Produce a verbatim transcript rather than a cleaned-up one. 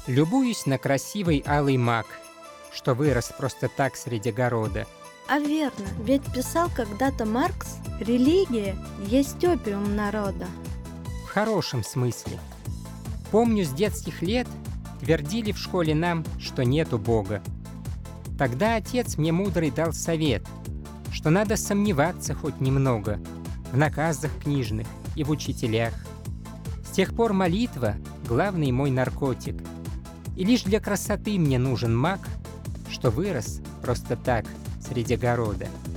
Любуюсь на красивый алый мак, что вырос просто так среди города. А верно, ведь писал когда-то Маркс: религия есть опиум народа. В хорошем смысле. Помню, с детских лет твердили в школе нам, что нету Бога. Тогда отец мне мудрый дал совет, что надо сомневаться хоть немного в наказах книжных и в учителях. С тех пор молитва — главный мой наркотик. И лишь для красоты мне нужен маг, что вырос просто так среди города.